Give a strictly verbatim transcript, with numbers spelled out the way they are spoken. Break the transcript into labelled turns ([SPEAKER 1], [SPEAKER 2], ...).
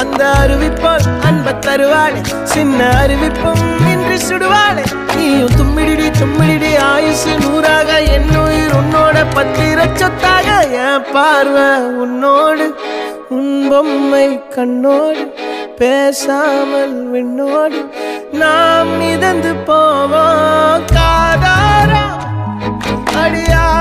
[SPEAKER 1] அந்த அருவிப்போல் அன்ப தருவாளே சின்ன அருவிப்பும் இன்றி சுடுவாளே நீயும் தும்மிடி தும்மிடி ஆயுசு நூறாக என் உயிர் உன்னோட பத்திர சொத்தாக என் பார்வை உன்னோடு உன் பொம்மை கண்ணோடு பேசாமல் விண்ணோடு நாம் மிதந்து போவோம் காதாரா அடியா